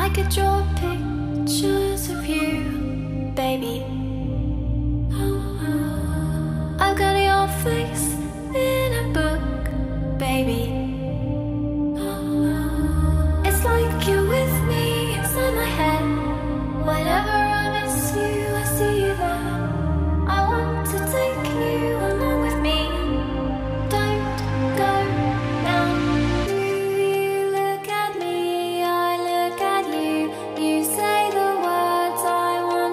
I could draw pictures of you, baby. I've got your face in a book, baby. It's like you're with me inside my head. Whenever I miss you, I see you there. I want to take you along with me. Don't go now. You look at me, I look at you. You say the words I want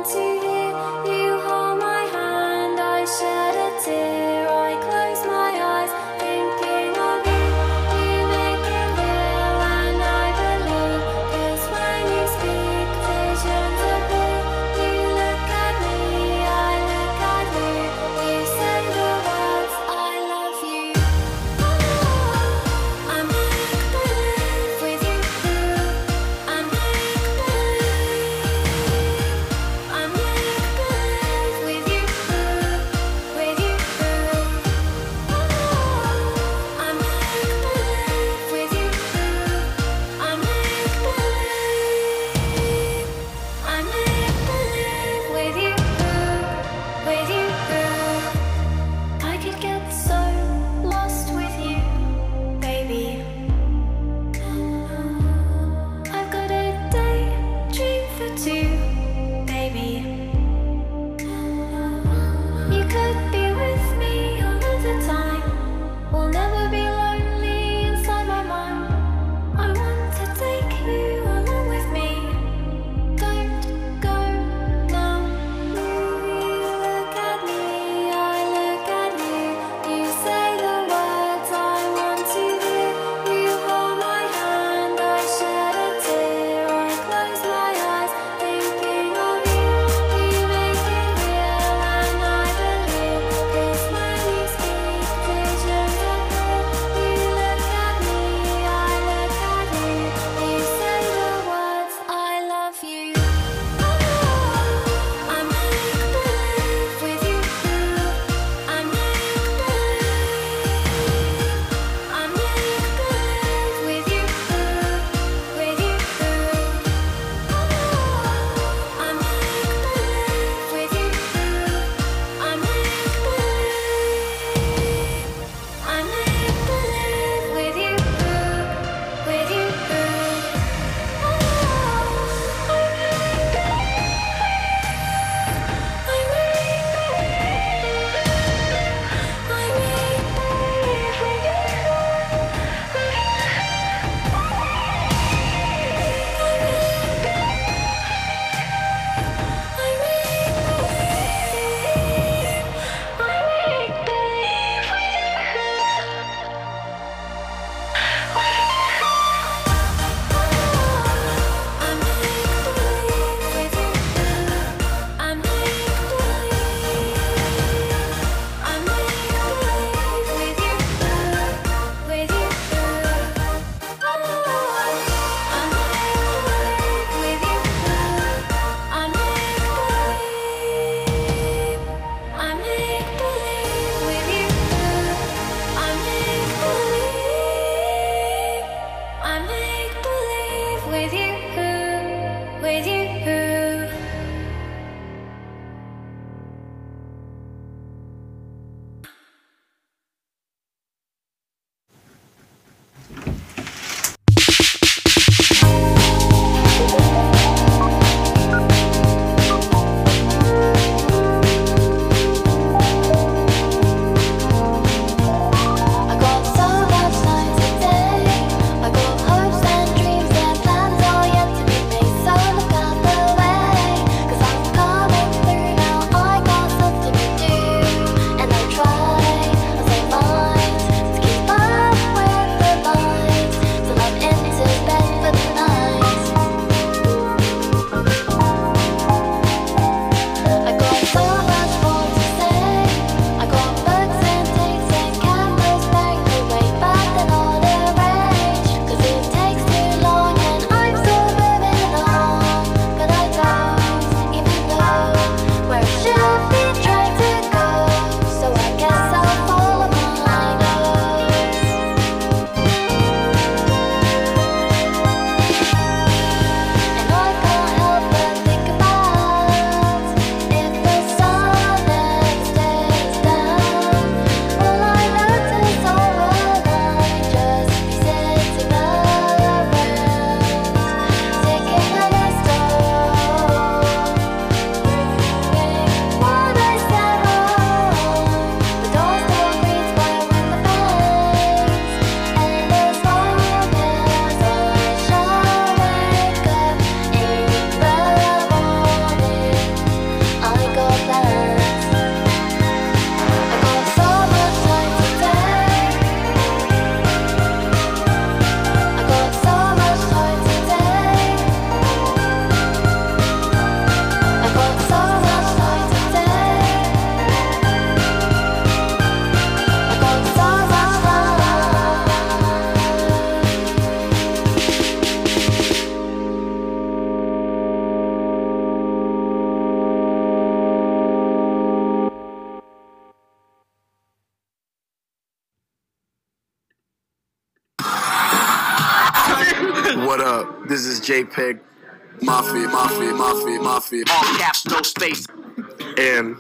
What up? This is JPEG Mafia. All caps, no space. And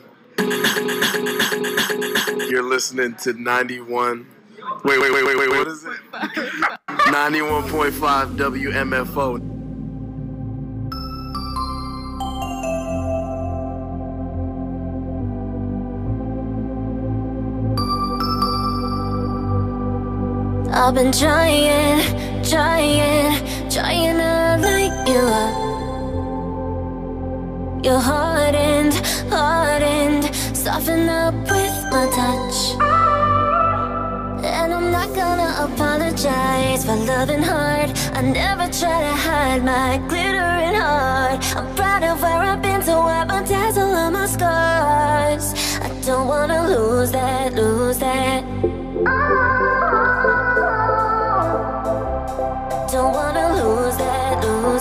you're listening to 91. Wait. What is it? 91.5 WMFO. I've been trying to light you up. You're hardened, soften up with my touch. And I'm not gonna apologize for loving hard. I never try to hide my glittering heart. I'm proud of where I've been, so I bedazzle all my scars. I don't wanna lose that. Don't wanna lose that.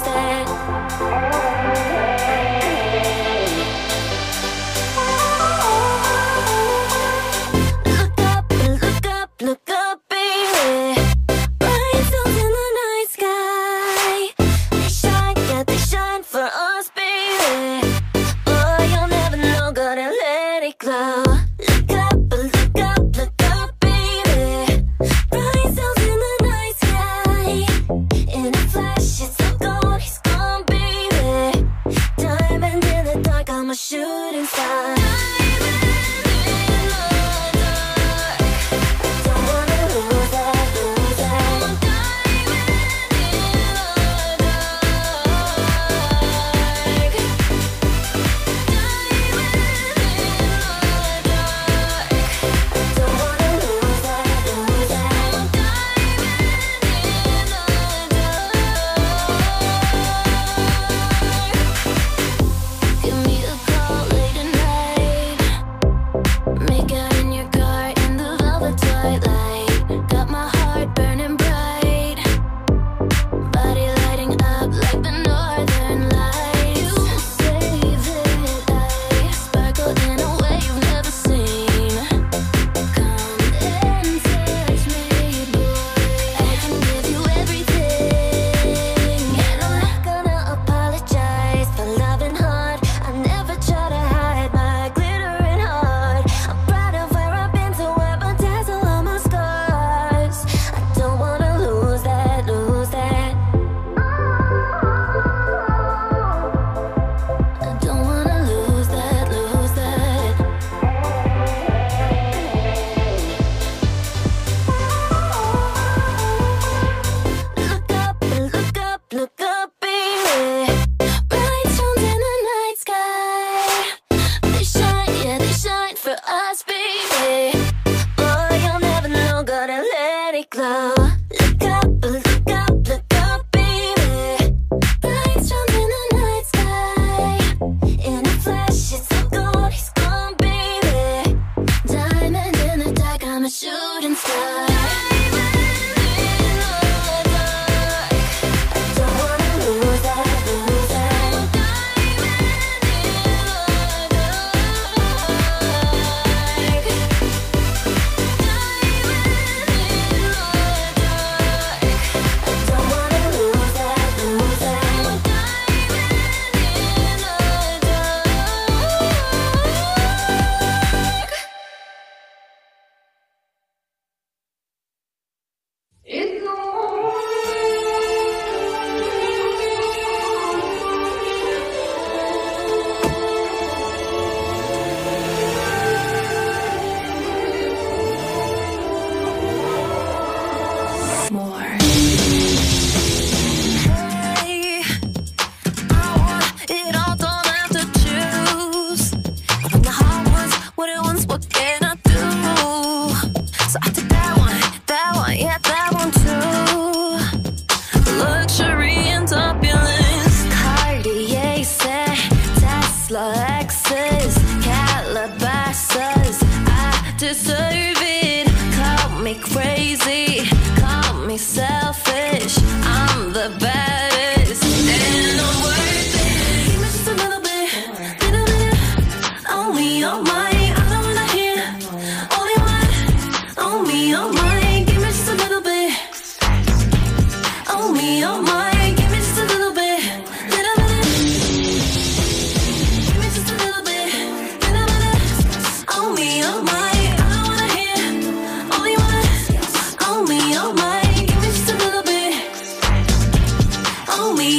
Look up, baby. Bright stones in the night sky. They shine for us, baby. Boy, you'll never know, gotta let it glow. Look up, baby.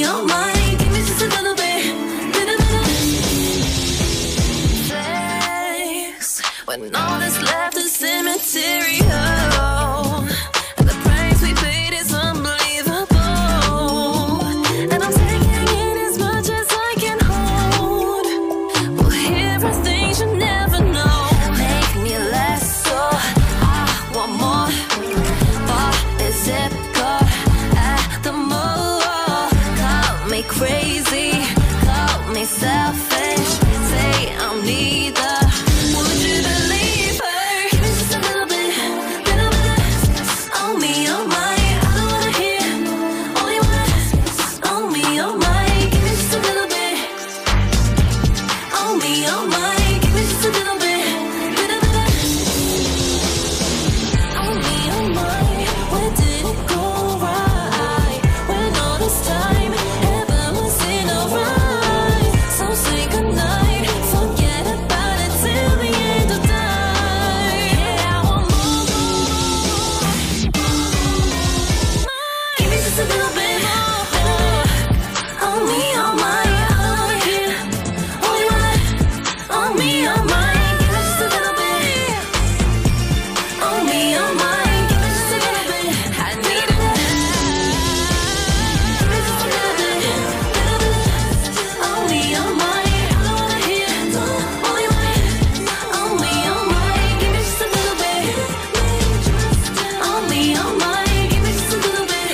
oh my, give me just a little bit flex. When all that's left is cemetery, oh, and the price we paid is unbelievable. And I'm taking in as much as I can hold. Well, here are things you never know. Make me less, so I want more. Bar is zip car at the mall. Call me crazy, call me selfish. Say I'm neither. Would you believe her? Give me just a little bit on me, oh my. I don't wanna hear only one on me, oh my. Give me just a little bit on me, oh my. Give me just a little bit on me, oh my. Where did it go right? When all this time ever was in a rhyme. So say goodnight, forget about it till the end of time. Yeah, I want more. Give me just a little bit more on me, oh my. I don't wanna hear only one on me, oh my. Give me just a little bit on me, oh my. Give me just a little bit. I need it. Give me just a little bit on me, oh my. I don't wanna hear only one on me, oh my. Give me just a little bit on me, oh my. Give me just a little bit.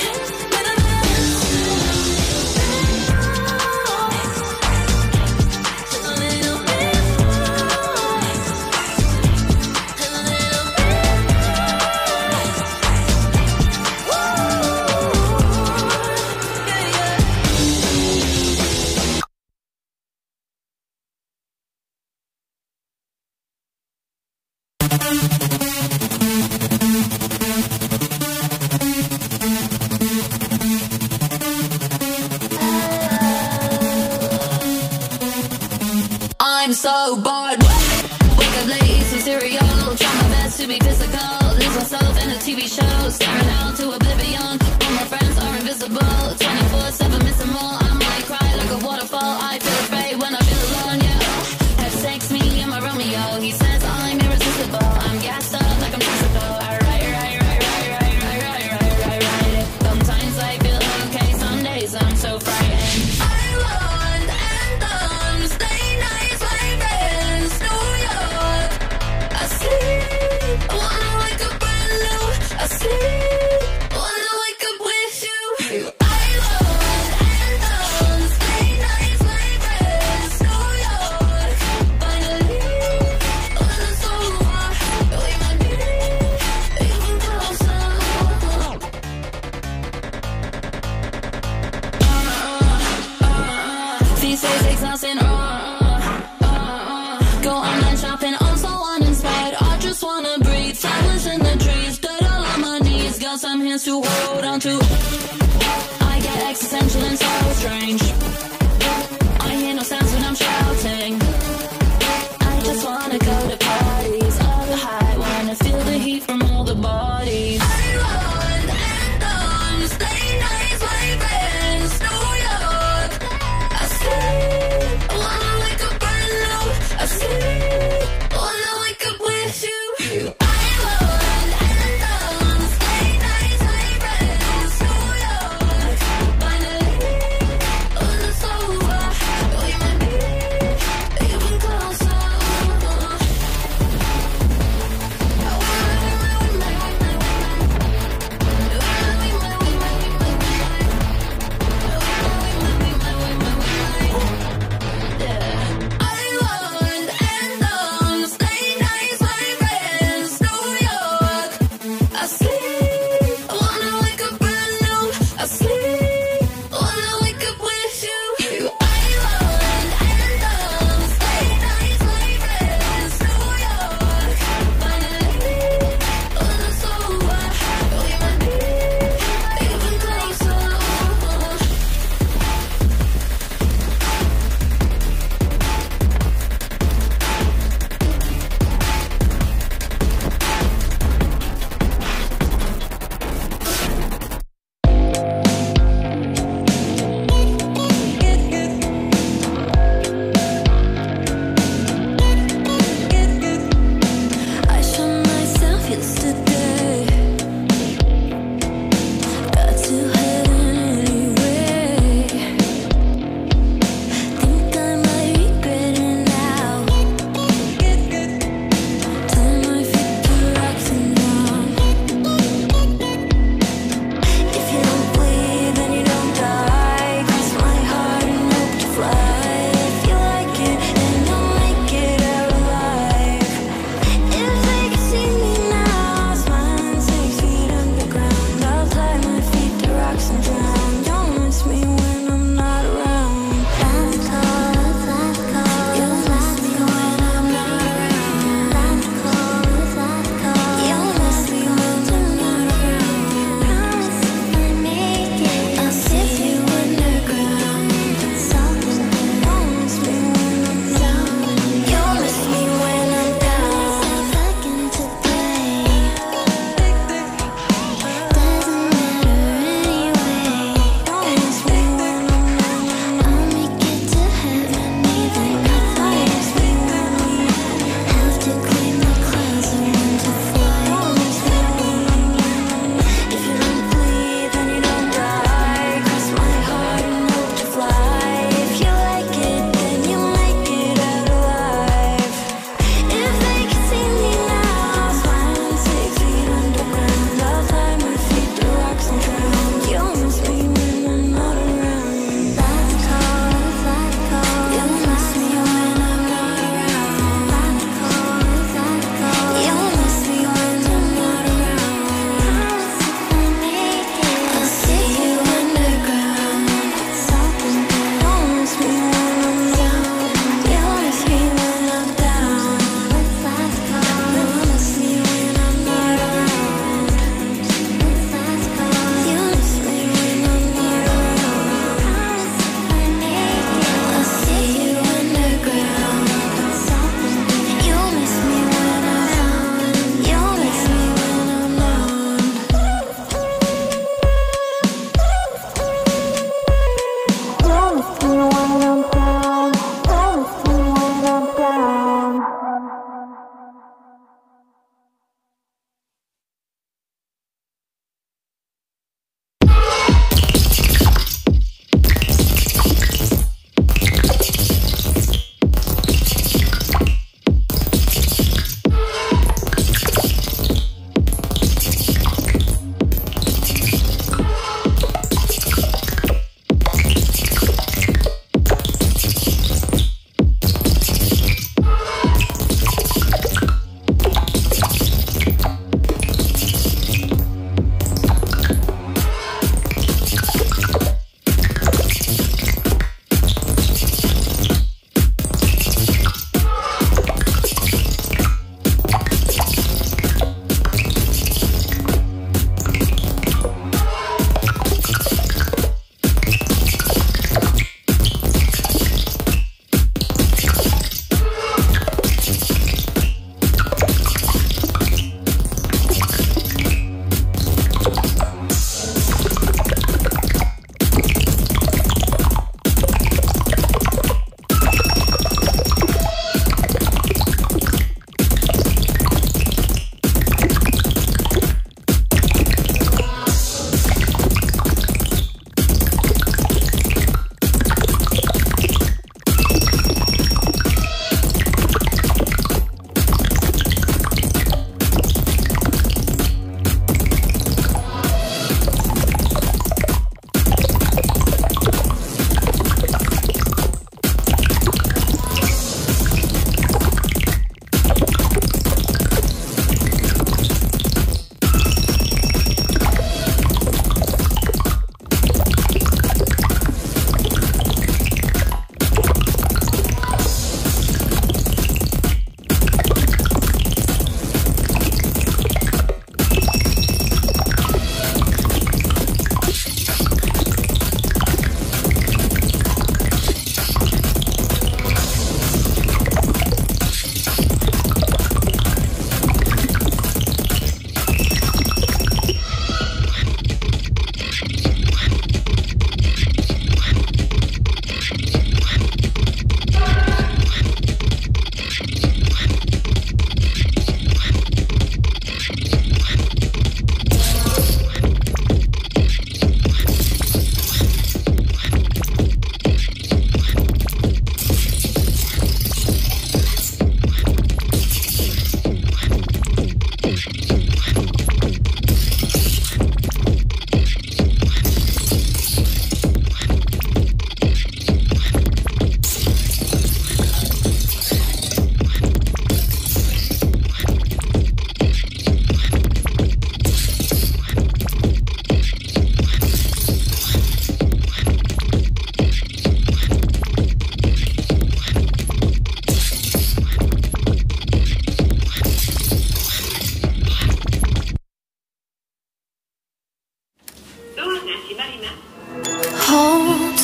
I'm so bored. Wake up late, eat some cereal. Try my best to be physical. Lose myself in the TV shows. Staring down to oblivion. All my friends are invisible. 24/7 miss them all. I might cry like a waterfall. I feel afraid when I feel alone, yeah. Have sex, me and my Romeo. He says I'm irresistible. I'm gassed up like I'm physical. I write. Sometimes I feel okay, some days I'm so frightened. I want anthems, late nights, like friends, New York. I sleep, I wanna wake up brand new. I sleep, I wanna wake up with you. I want anthems, late nights, like friends, New York. Finally, when it's over, we might be even closer. These days exhausting, go online shopping, I'm so uninspired. I just wanna breathe, flowers in the trees, dirt all on my knees, got some hands to hold on to. I get existential and so strange. I hear no sounds when I'm shouting. I just wanna go to parties, all the high, wanna feel the heat from all the bodies. I want anthems, late nights, like friends, New York. I sleep, I wanna wake up brand new. I sleep, I wanna wake up with you. I want anthems, late nights, like friends, New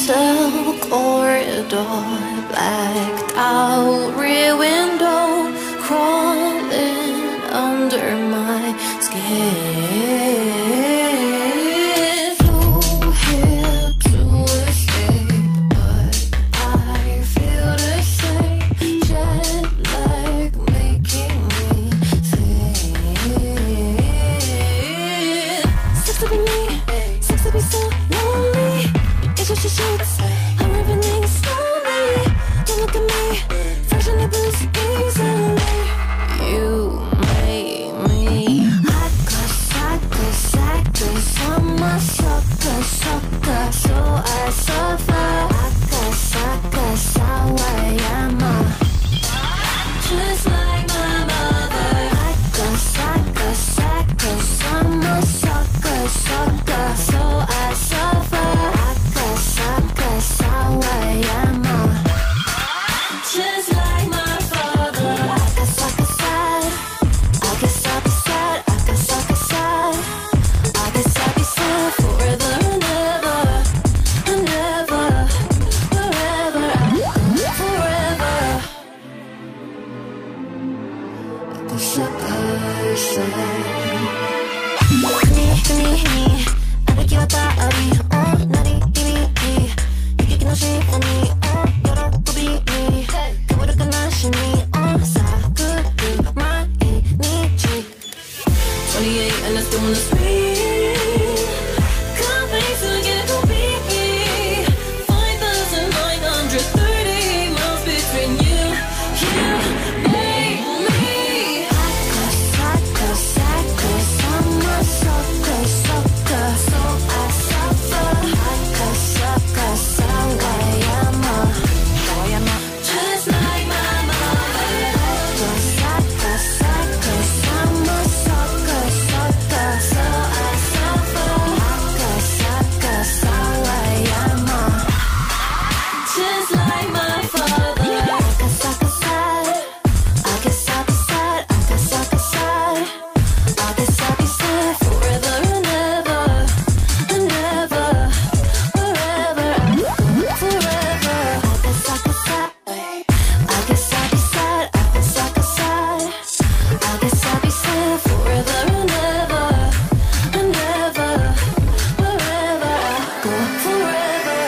hotel corridor, blacked out rear window, crawling under my skin. Flew here to escape, but I feel the same. Jet lag making me think. Sucks to be me, sucks to be so lonely. It's just your sheets, I'm ripping things slowly. Don't look at me, fresh in the boots easily. You made me suckers, I'm a sucker, so I suffer. Suckers, how I am, just like my mother. Suckers, I'm a sucker, so I suffer. Suckers, how I am, just like my father. Sucker sad, I guess I'll be sad. I guess I'll be sad. I guess I'll be sad forever and ever, forever, forever. The sucker sad. And I still wanna scream. Company to get to beat me. 5,930 miles between you and me. Suckers, I'm a sucker, so I suffer. Suckers, how I am, just like my mother. Suckers, I'm a sucker, so I suffer. Suckers, how I am, just like my father. Sucker sad, I guess I'll be sad. I guess I'll be sad. I guess I'll be sad forever and ever, forever, forever. I guess I'll be sad. I guess I'll be sad. I guess I'll be sad. I guess I'll be sad forever and ever, forever. I go forever.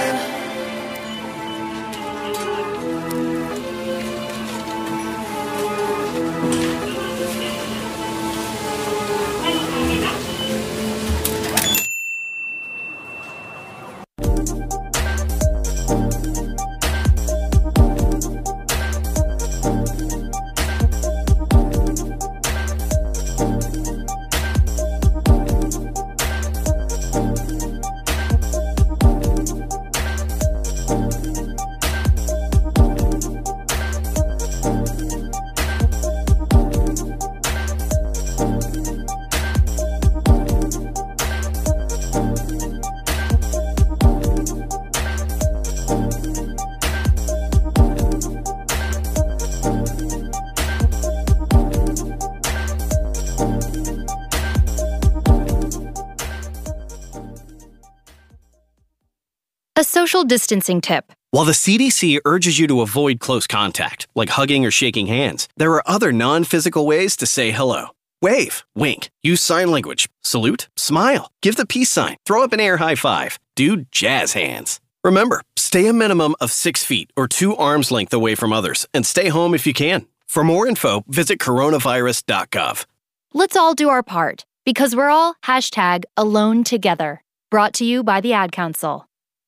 A social distancing tip. While the CDC urges you to avoid close contact, like hugging or shaking hands, there are other non-physical ways to say hello. Wave, wink, use sign language, salute, smile, give the peace sign, throw up an air high five, do jazz hands. Remember, stay a minimum of 6 feet or 2 arms length away from others, and stay home if you can. For more info, visit coronavirus.gov. Let's all do our part, because we're all #AloneTogether. Brought to you by the Ad Council.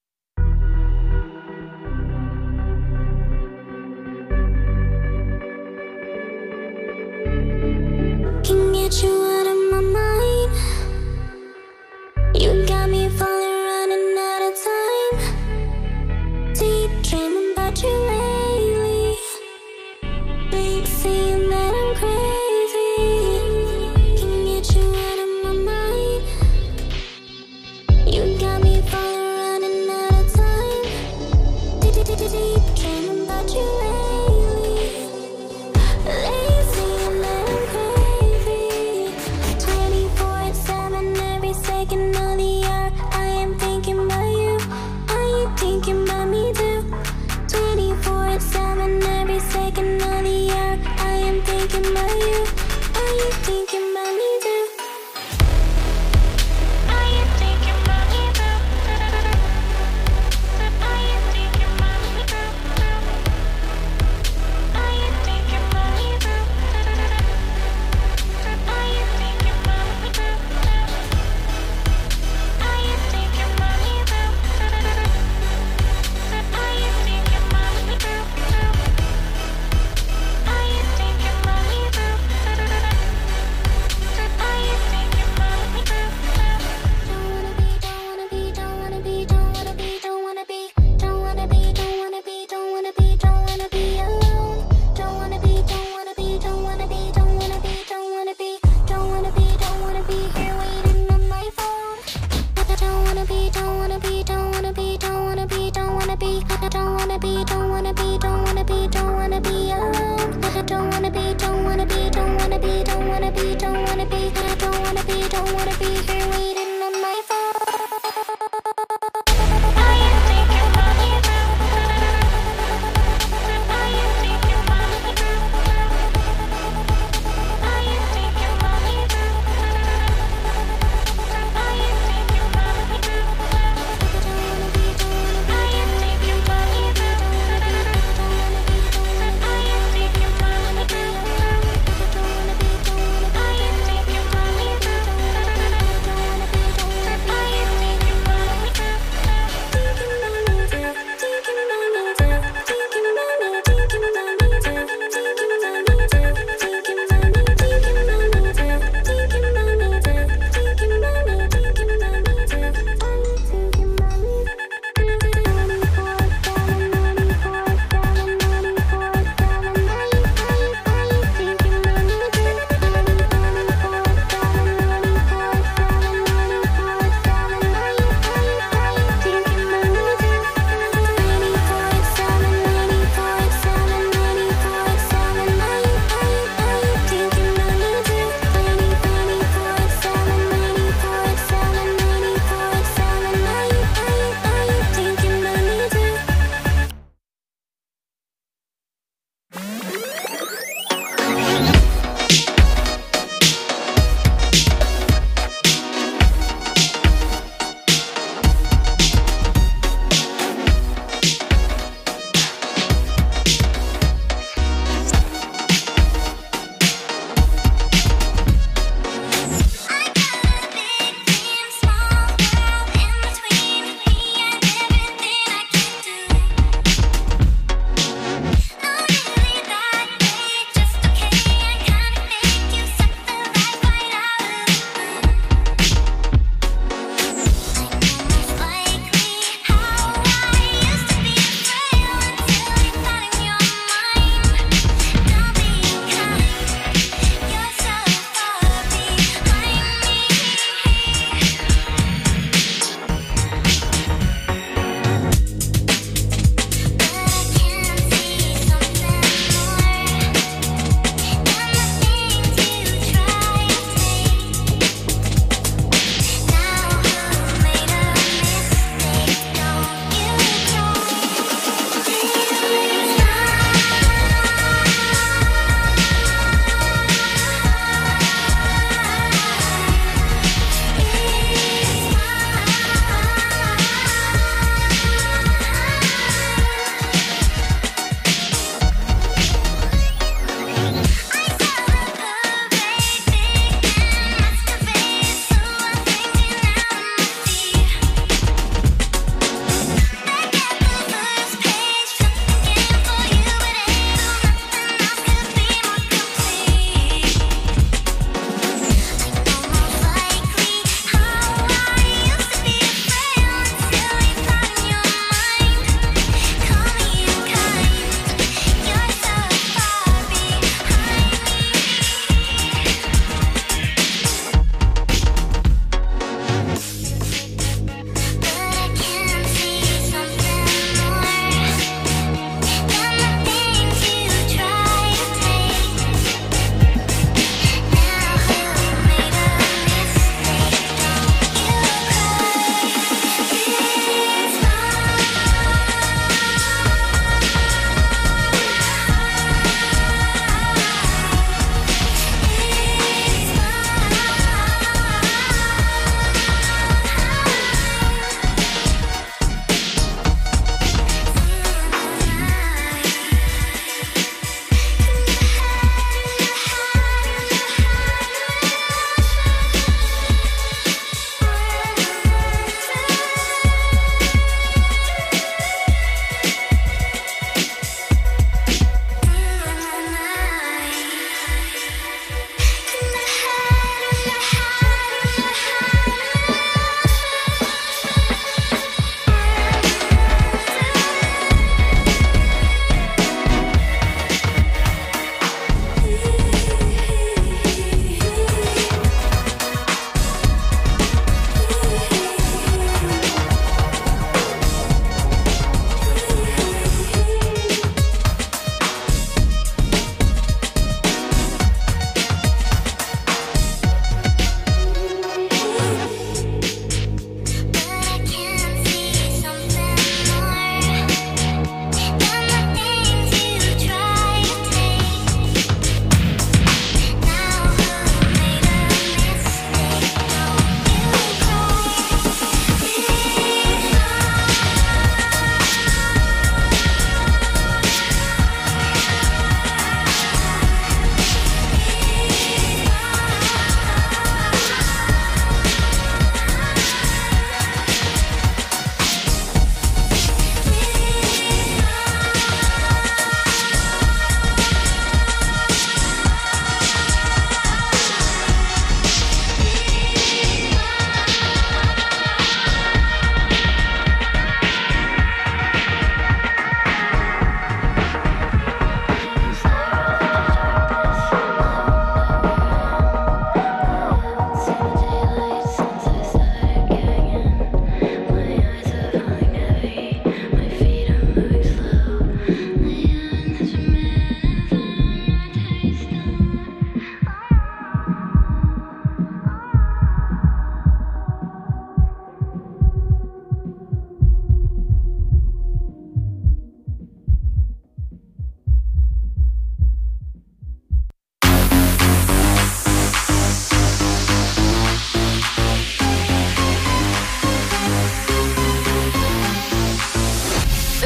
Can get you out of my mind. You got me falling, running out of time. Deep dreaming about you lately. Been saying that I'm crazy. Can get you out of my mind. You got me falling, running out of time. Deep dreaming about you lately. Lazy and that I'm crazy. 24/7, every second of the hour, I am thinking about you. I am thinking about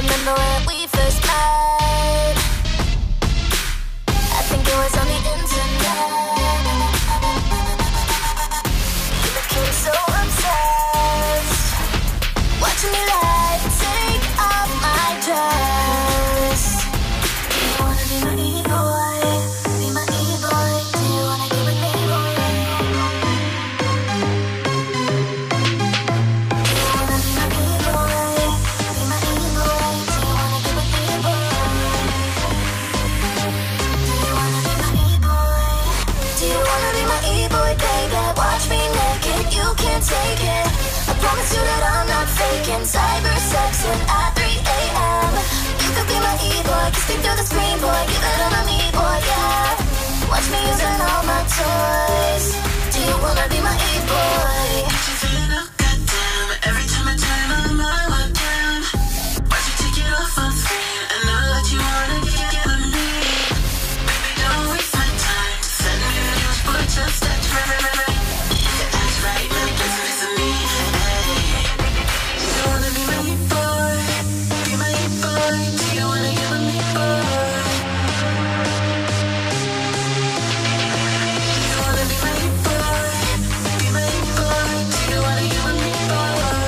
remember when we first met. I think it was on the internet. You became so obsessed, watching me lie and take off my dress. Do you wanna be my e-boy? Be my e-boy. Do you wanna get with me, boy? Do you wanna be my e-boy? Be my e-boy. Do you wanna get with me, boy? Do you wanna be my e-boy? Do you wanna be my e-boy, baby? Watch me naked, you can't take it. I promise you that I'm not faking. Cyber sexing at 3 a.m. You could be my e-boy, kiss me through the screen, boy. Give it on me, boy, yeah. Watch me using all my toys. Do you wanna be my e-boy? Goddamn, every time I turn on my webcam, watch you take it off on screen. I know that you wanna get with me. Baby, don't waste my time. Send me videos, boy, just that's right. If it acts right, let me get some piece of me. Do you wanna be my e-boy? Be my e-boy. Do you wanna get with me, boy? Do you wanna be my e-boy? Be my e-boy. Do you wanna get with me, boy?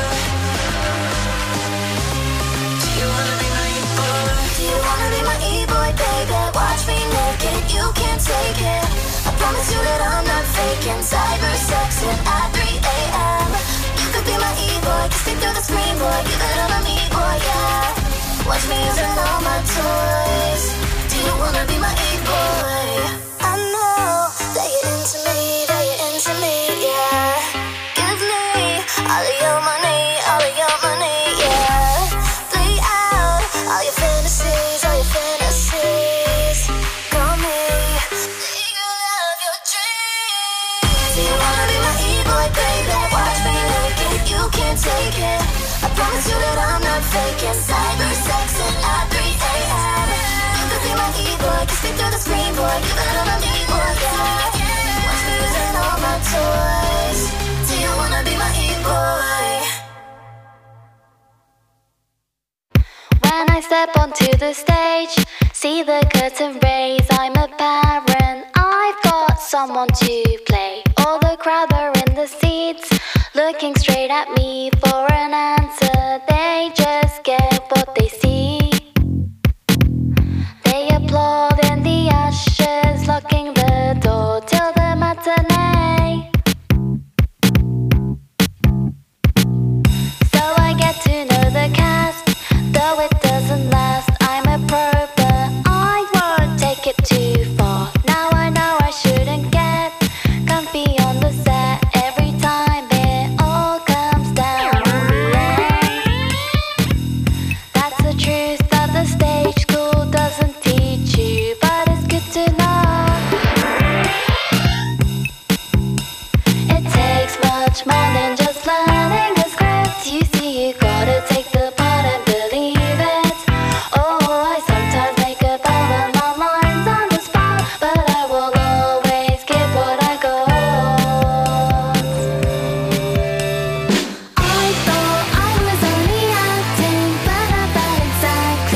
Do you wanna be my e-boy? Do you wanna be my e-boy, baby? Watch me naked, you can't take it. I promise you that I'm not faking. Cyber sexing at 3 a.m. You could be my e-boy, kiss me through the screen, boy. Give it on me, boy, yeah. Watch me using all my toys. Do you wanna be my e-boy? I know that you're into me, yeah. Give me all of your money, yeah. Play out all your fantasies, Call me, you love your dreams. Do you wanna be my e-boy, baby? Watch me naked, you can't take it. I promise you that I'm not faking. Cyber sexing at 3 a.m. You could be my e-boy, kiss me through the screen, boy. Give it on me, boy, yeah. Watch me using all my toys. Do you wanna be my e-boy? When I step onto the stage, see the curtain raise. I'm a parent, I've got someone to play. All the crowd are in the seats, looking straight at me for an answer. They just get what they see. They applaud in the ashes, locking the door till the matinee. So I get to know the cast, though it doesn't last. I'm a pro, but I won't take it too far. Now I know I shouldn't get comfy on the set. Every time it all comes down in the end. That's the truth that the stage school doesn't teach you, but it's good to know. It takes much more than just learning a script. You see, you gotta take the part and believe it. Oh, I sometimes make up all of my lines on the spot, but I will always give what I got. I thought I was only acting, but I felt inside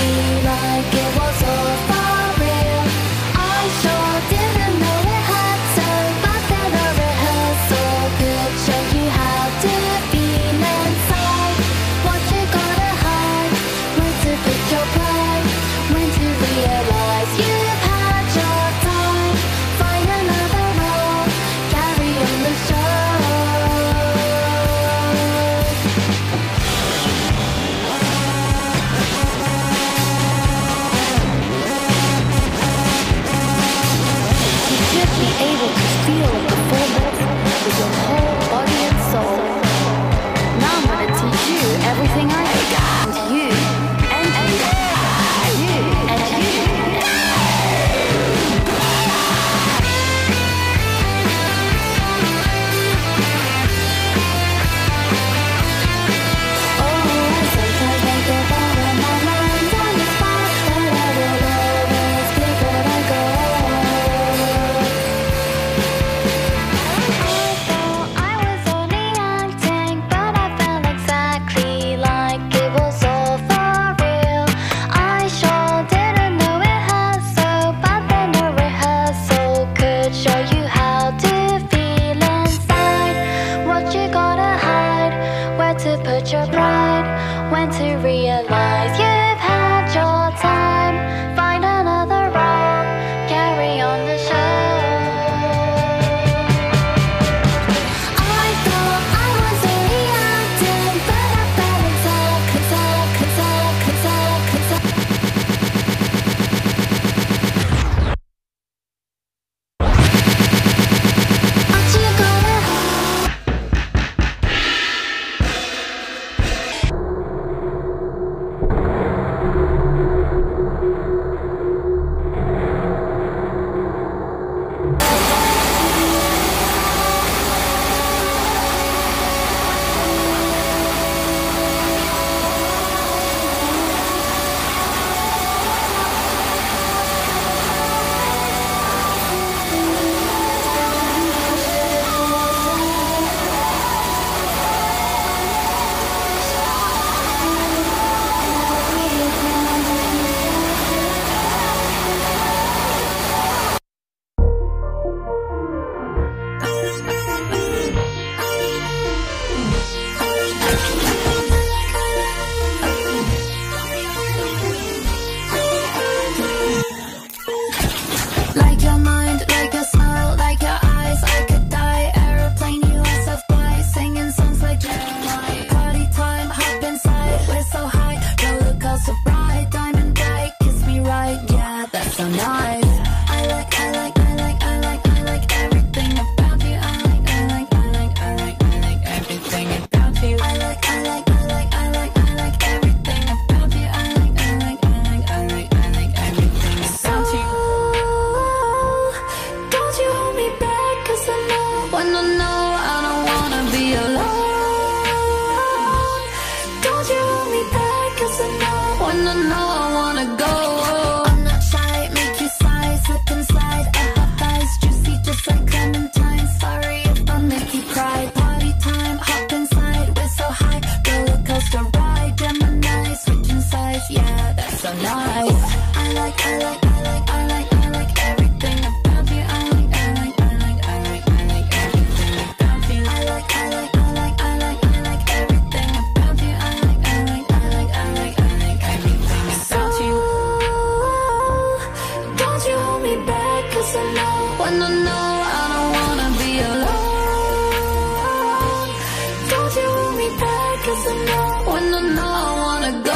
Like your mind, like your smile, like your eyes, I could die. Aeroplane, USF fly, singing songs like Jeremiah. Party time, hop inside, we're so high. Roller coaster ride, diamond bright, kiss me right, yeah, that's so nice. I like everything about you. I like everything about you. I like everything about you. I like everything about you. Don't you hold me back, 'cause I know when I know I don't wanna be alone. Don't you hold me back, 'cause I know when I know I wanna go. I'm not shy, make you sigh, slip and slide. I have thighs juicy just like clementine. Sorry if I make you cry. Party time, hop inside, we're so high. Roller coaster ride, Gemini, switching sides, yeah, that's so nice. I like everything about you. I like everything about you. I like everything about you. I like everything about you. Don't you hold me back, 'cause I know when I know I don't wanna be alone. Don't you hold me back, 'cause I know when I know I wanna go.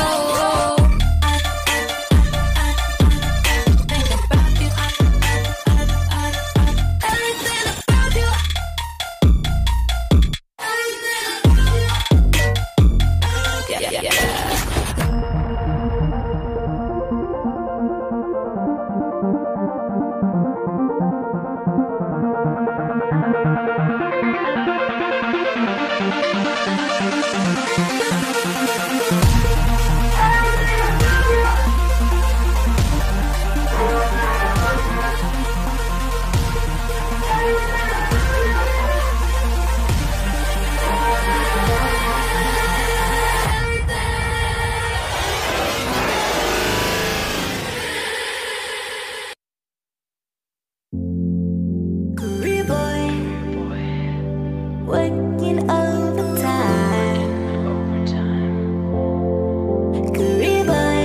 Career boy, working overtime. Career boy,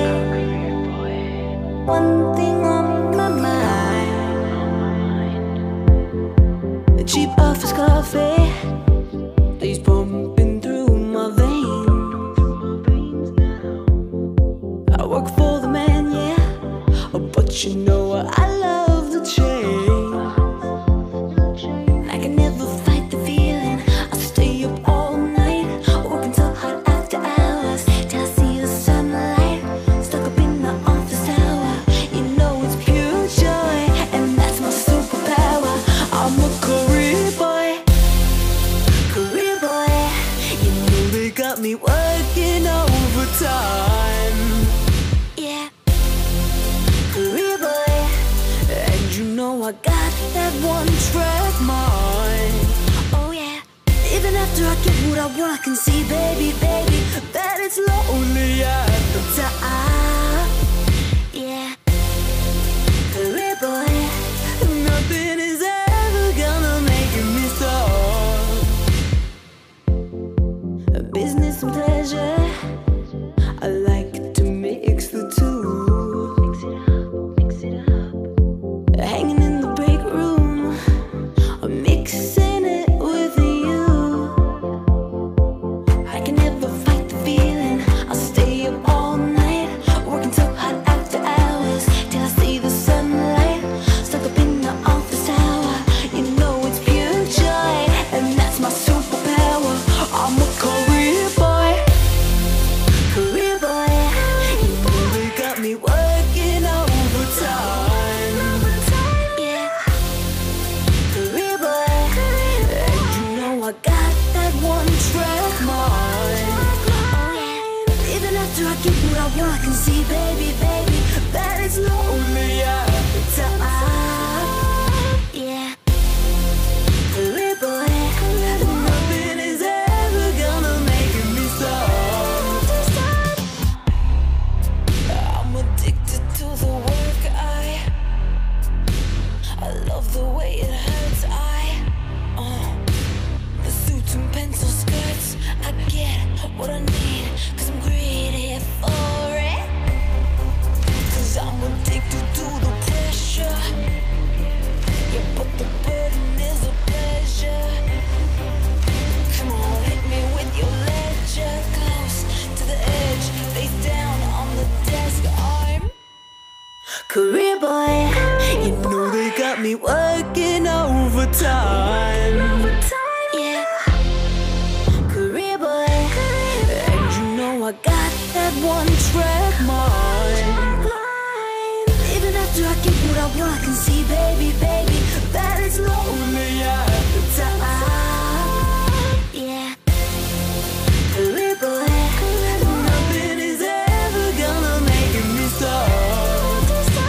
one thing on my mind. A cheap office coffee, these pumping through my veins. I work for the man, yeah, but you know I love the change. I can never fight the feeling. I stay up all night, working so hard after hours, till I see the sunlight. Stuck up in the office tower, you know it's pure joy, and that's my superpower. I'm a career boy, you know they got me working overtime. Yeah, career boy, and you know I got that one track mind. Oh yeah, even after I get what I want, I can see, baby, that it's lonely at the top. Yeah, career boy, nothing is ever gonna make me stop. Business and pleasure, I like to mix the two. Mix it up. Hanging in the break room, I'm mixing it with you. I can never fight the feeling. I'll stay up all night, I want, I can see, baby, baby, that it's lonely at the top. Yeah. Career boy, nothing is ever gonna make me stop. I'm addicted to the work. I love the way it hurts. The suits and pencil skirts. I get what I need, 'cause I'm greedy for it. 'Cause I'm addicted to the pressure. Yeah, but the burden is a pleasure. Come on, hit me with your ledger. Close to the edge, face down on the desk. I'm career boy. You know they got me working overtime. Yeah. Career boy. And you know I got that one track mind. Even after I get what I want, I can see, baby, baby, that it's lonely at the top. Yeah. Career boy. Nothing is ever gonna make me stop.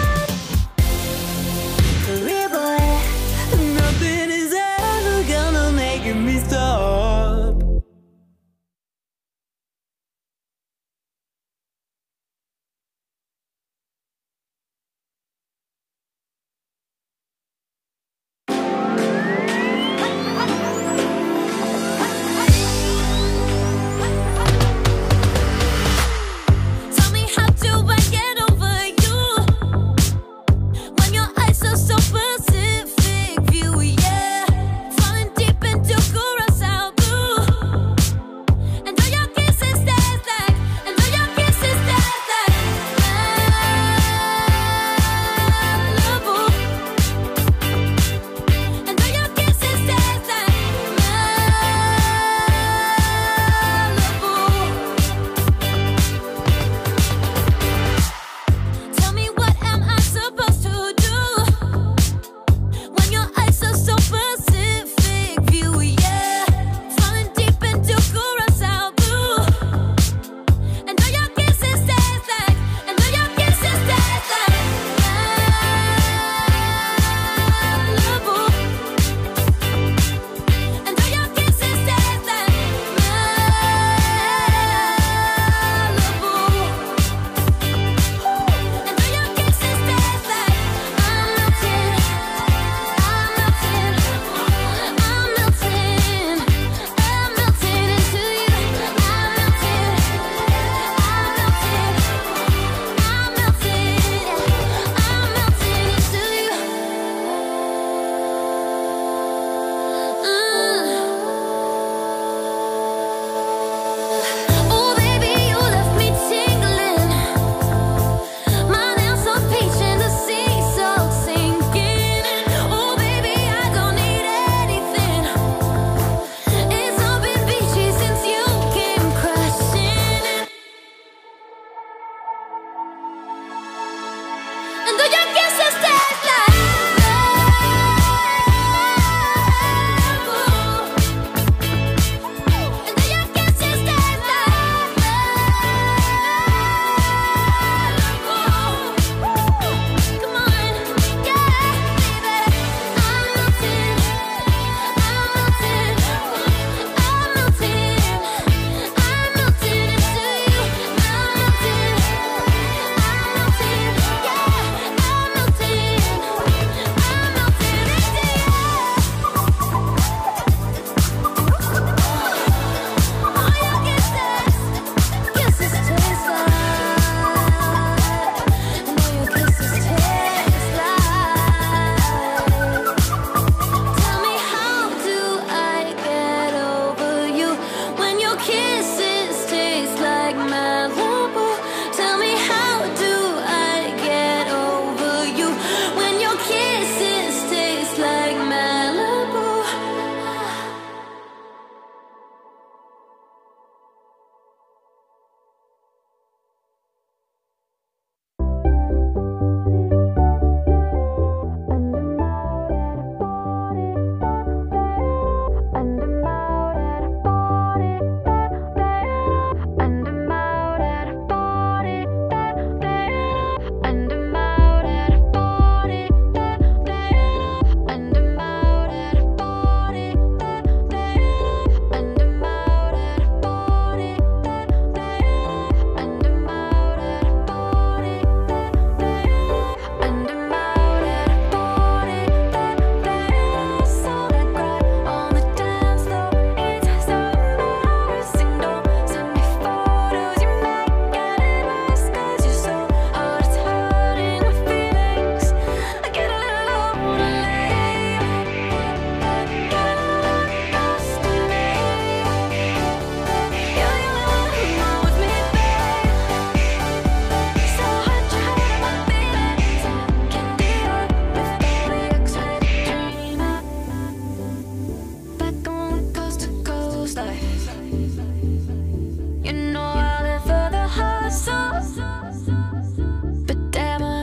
Career boy. Nothing is ever gonna make me stop. Tell me, how do I get over you when your eyes are so Pacific view? Yeah, falling deep into Curaçao blue, and all your kisses taste like, and all your kisses taste like Malibu, and all your kisses taste like Malibu. Tell me, what am I supposed to do when your eyes are so Pacific view? Yeah, falling deep into Curaçao blue, and all your kisses taste like, and all your kisses taste like Malibu, and all your kisses taste like Malibu. And all your kisses taste like I'm melting, I'm melting, I'm melting, I'm melting into you. I'm melting, I'm melting, I'm melting, I'm melting into you. Oh baby, you left me tingling. My nails so peach and the sea salt sinking. Oh baby, I don't need anything. It's all been beachy since you came crashing in. And all your kisses taste like Malibu. And all your kisses taste like Malibu. Come on, yeah, baby. I'm melting, I'm melting, I'm melting, I'm melting into you. I'm melting, yeah, I'm melting.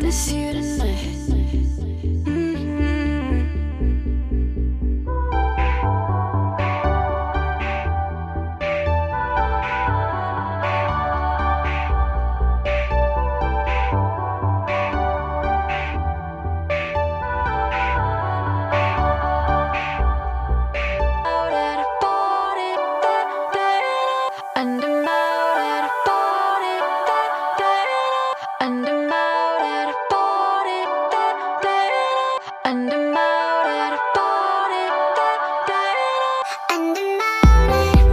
miss you tonight. And I'm out at a party, and I'm out at a party, and I'm out at a party, and I'm out at a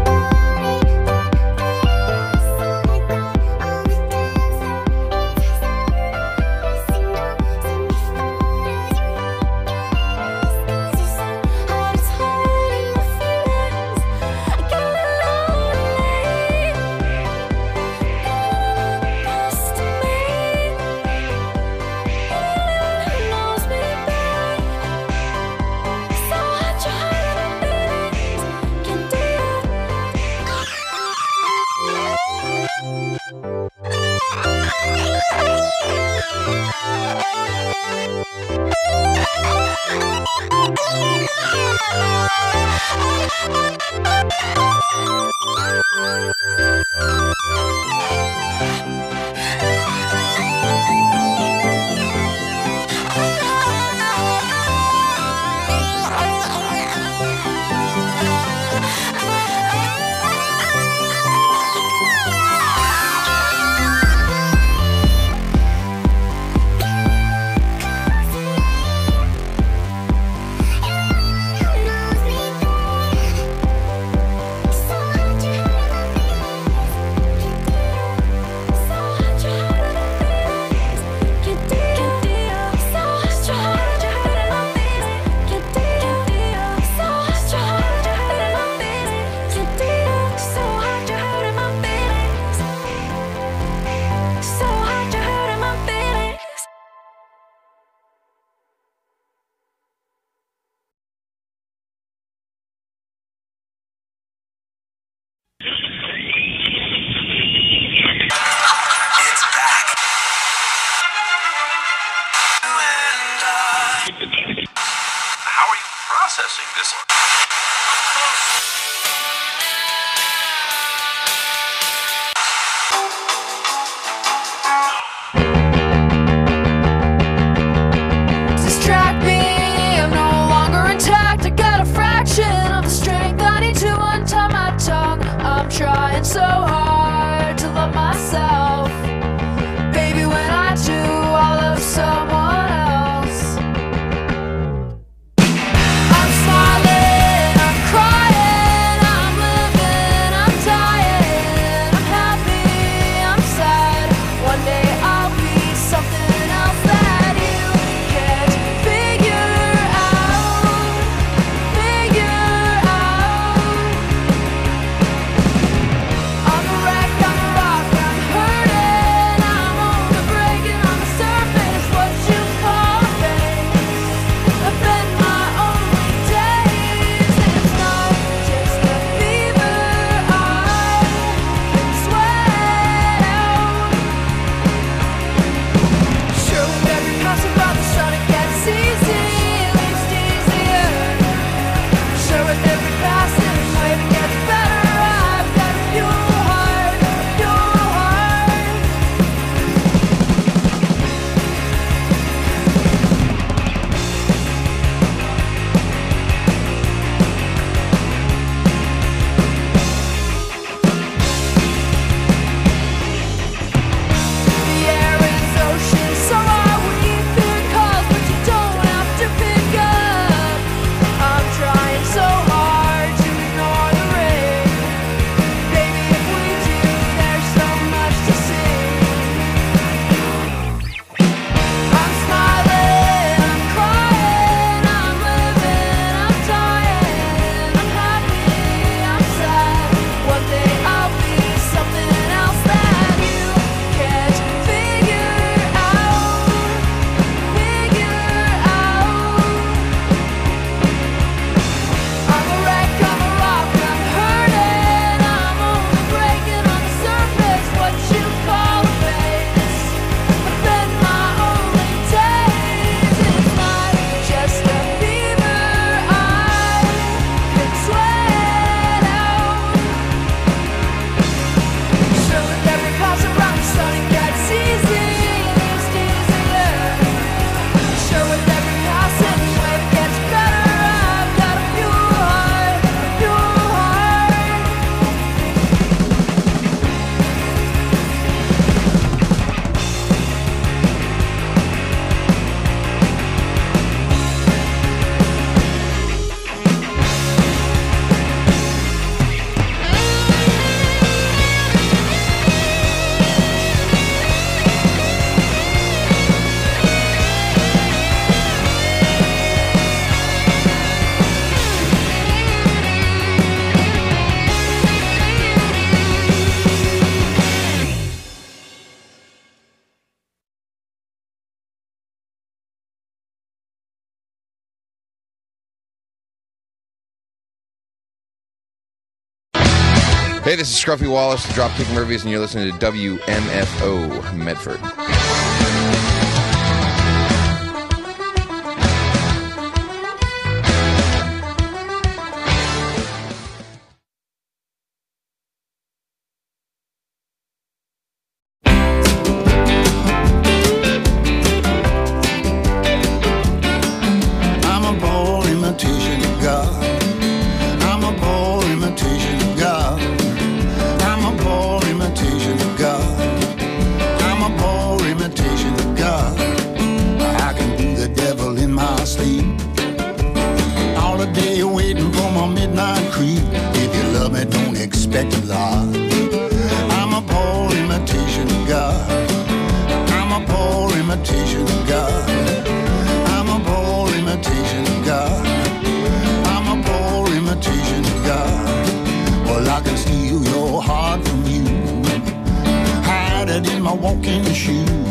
How are you processing this? distract me, I'm no longer intact. I got a fraction of the strength I need to untie my tongue. I'm trying so Hey, this is Scruffy Wallace, the Dropkick Murphys, and you're listening to WMFO Medford. Walking shoes.